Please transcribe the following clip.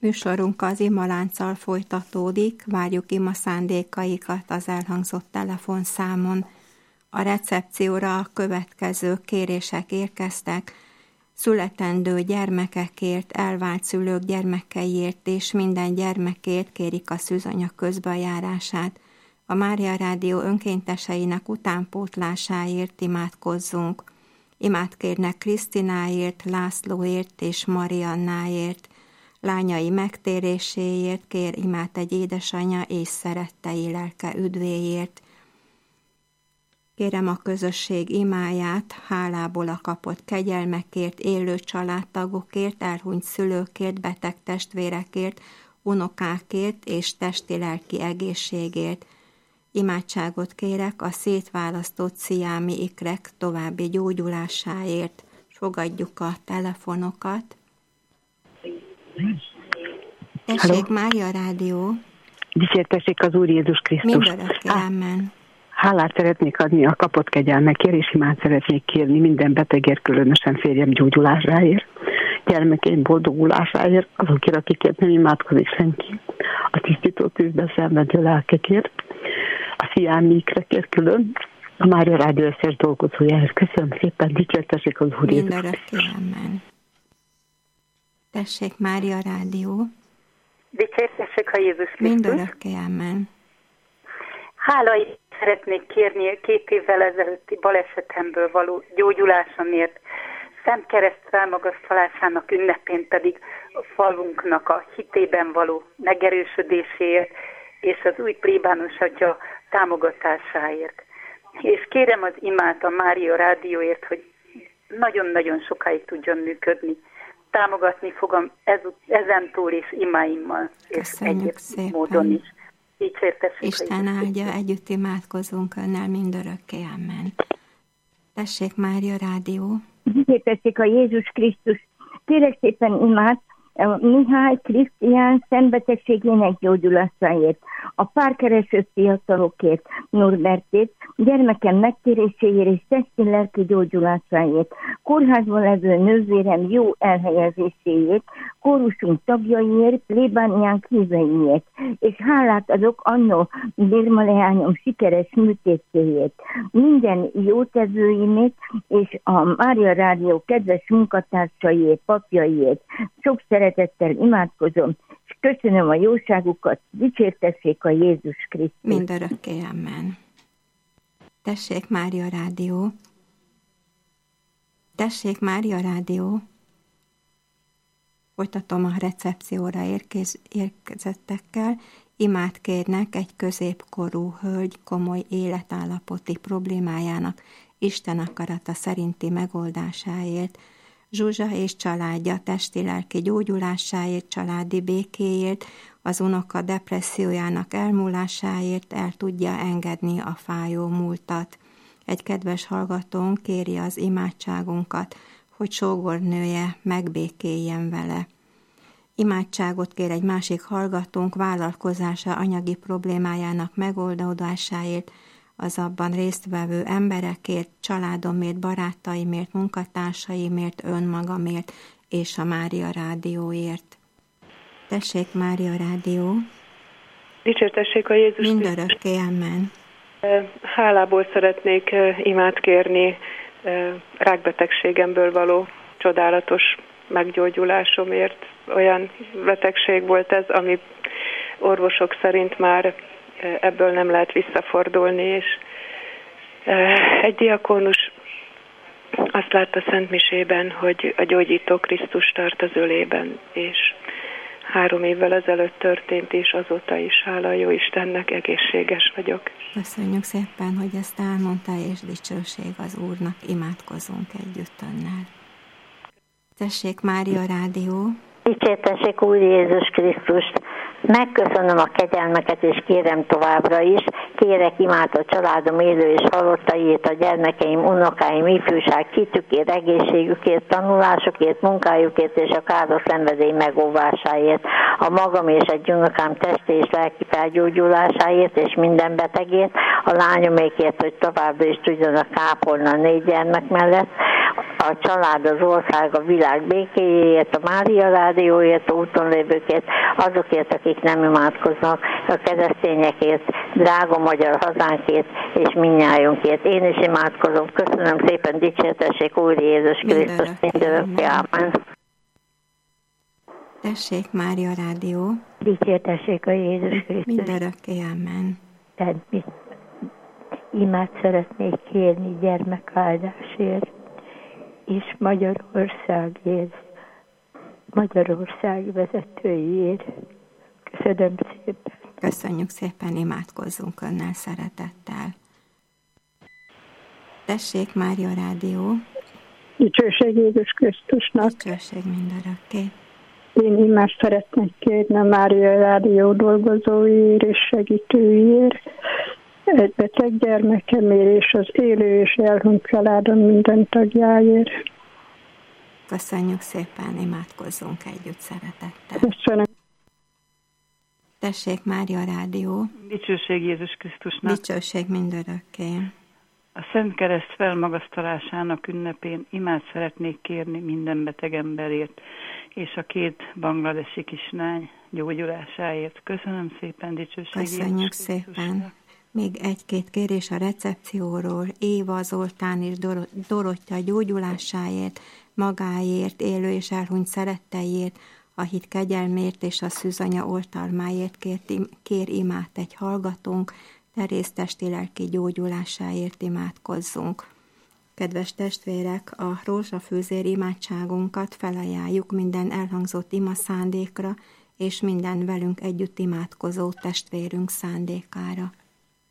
Műsorunk az imalánccal folytatódik, várjuk ima szándékaikat az elhangzott telefonszámon. A recepcióra a következő kérések érkeztek: születendő gyermekekért, elvált szülők gyermekeiért és minden gyermekért kérik a szűzanya közbejárását. A Mária Rádió önkénteseinek utánpótlásáért imádkozzunk. Imát kérnek Krisztináért, Lászlóért és Mariannáért. Lányai megtéréséért kér imát egy édesanyja és szerettei lelke üdvéért. Kérem a közösség imáját, hálából a kapott kegyelmekért, élő családtagokért, elhunyt szülőkért, beteg testvérekért, unokákért és testi-lelki egészségért. Imádságot kérek a szétválasztott sziámi ikrek további gyógyulásáért. Fogadjuk a telefonokat. Tessék, Mária Rádió. Dicsértessék az Úr Jézus Krisztus. Mindörökké, amen. Hálát szeretnék adni a kapott kegyelmekért, és imát szeretnék kérni minden betegért, különösen férjem gyógyulásáért, gyermekeim boldogulásáért, azokért, akikért nem imádkozik senki, a tisztító tűzben szenvedő lelkekért, a sziámi ikrekért külön, a Mária Rádió összes dolgozójáért. Köszönöm szépen, dicsértessék az Úr Jézus Krisztus. Mindörökké, amen. Tessék, Mária Rádió. Dicsértessék a Jézus Krisztus. Mindörökké, amen. Hálait szeretnék kérni 2 évvel ezelőtti balesetemből való gyógyulásomért, Szent Kereszt felmagasztalásának ünnepén pedig a falunknak a hitében való megerősödéséért és az új plébános atya támogatásáért. És kérem az imát a Mária Rádióért, hogy nagyon-nagyon sokáig tudjon működni. Támogatni fogom ezentúl és imáimmal, és egyéb módon is. Isten áldja, együtt imádkozunk önnel mindörökké, amen. Tessék, Mária Rádió. Dicsértessék a Jézus Krisztus. Kérek szépen imát Mihály Krisztián szembetegségének gyógyulásáért, a párkereső fiatalokért, Norbertét, gyermekem megtéréséért és testi-lelki gyógyulásáért, kórházban levő nővérem jó elhelyezéséért, kórusunk tagjaiért, plébániánk híveiért, és hálát adok annó Birma leányom sikeres műtétjéért, minden jótevőimért és a Mária Rádió kedves munkatársaiért, papjaiért. Sok szeretettel imádkozom, és köszönöm a jóságukat, dicsértessék a Jézus Krisztus. Mindörökké, amen. Tessék, Mária Rádió. Tessék, Mária Rádió. Folytatom a recepcióra érkezettekkel. Imát kérnek egy középkorú hölgy komoly életállapoti problémájának Isten akarata szerinti megoldásáért, Zsuzsa és családja testi-lelki gyógyulásáért, családi békéért, az unoka depressziójának elmúlásáért el tudja engedni a fájó múltat. Egy kedves hallgatónk kéri az imádságunkat, hogy sógornője megbékéljen vele. Imádságot kér egy másik hallgatónk vállalkozása anyagi problémájának megoldásáért, az abban résztvevő emberekért, családomért, barátaimért, munkatársaimért, önmagamért és a Mária Rádióért. Tessék, Mária Rádió. Dicsértessék a Jézus Krisztus. Mindörökké, amen. Hálából szeretnék imát kérni rákbetegségemből való csodálatos meggyógyulásomért. Olyan betegség volt ez, ami orvosok szerint már ebből nem lehet visszafordulni, és egy diakónus azt látta szentmisében, hogy a gyógyító Krisztus tart az ölében, és 3 évvel ezelőtt történt, és azóta is, hála a jó Istennek, egészséges vagyok. Köszönjük szépen, hogy ezt elmondta, és dicsőség az Úrnak, imádkozunk együtt önnel. Tessék, Mária Rádió. Dicsértessék Úr Jézus Krisztust! Megköszönöm a kegyelmeket, és kérem továbbra is. Kérek imát a családom élő és halottaiért, a gyermekeim, unokáim, ifjúság, hitükért, egészségükért, tanulásukért, munkájukért és a káros szenvedély megóvásáért, a magam és egy unokám testi és lelki felgyógyulásáért és minden betegért, a lányomékért, hogy továbbra is tudjanak ápolni a 4 gyermek mellett, a család, az ország, a világ békéjéért, a Mária Rádióért, a úton lévőkért, azokért, akik nem imádkoznak, a keresztényekért, drága magyar hazánkért, és mindnyájunkért. Én is imádkozom. Köszönöm szépen, dicsértessék Úr Jézus Krisztus, mindörökké, ámen. Tessék, Mária Rádió. Dicsértessék a Jézus Krisztus. Mindörökké, ámen. Tehát imát szeretnék kérni gyermekáldásért, és Magyarországért, Magyarország vezetőiért. Köszönöm szépen. Köszönjük szépen, imádkozzunk önnel szeretettel. Tessék, Mária Rádió. Dicsőség Jézus Krisztusnak. Dicsőség mindörökké. Én imást szeretnék kérni a Mária Rádió dolgozóiért és segítőiért, egy beteg gyermekemért és az élő és elhunyt családom minden tagjáért. Köszönjük szépen, imádkozzunk együtt szeretettel. Köszönöm. Tessék, Mária Rádió. Dicsőség Jézus Krisztusnak. Dicsőség mindörökké. A Szent Kereszt felmagasztalásának ünnepén imát szeretnék kérni minden beteg emberért, és a 2 bangladesi kislány gyógyulásáért. Köszönöm szépen, dicsőség Köszönjük Jézus szépen. Krisztusnak. Még 1-2 kérés a recepcióról. Éva, Zoltán és Dorottya gyógyulásáért, magáért, élő és elhunyt szeretteiért, a hit kegyelmért és a szűzanya oltalmáért kér imát egy hallgatónk, Teréz testi-lelki gyógyulásáért imádkozzunk. Kedves testvérek, a rózsafűzér imádságunkat felajánljuk minden elhangzott ima szándékra, és minden velünk együtt imádkozó testvérünk szándékára.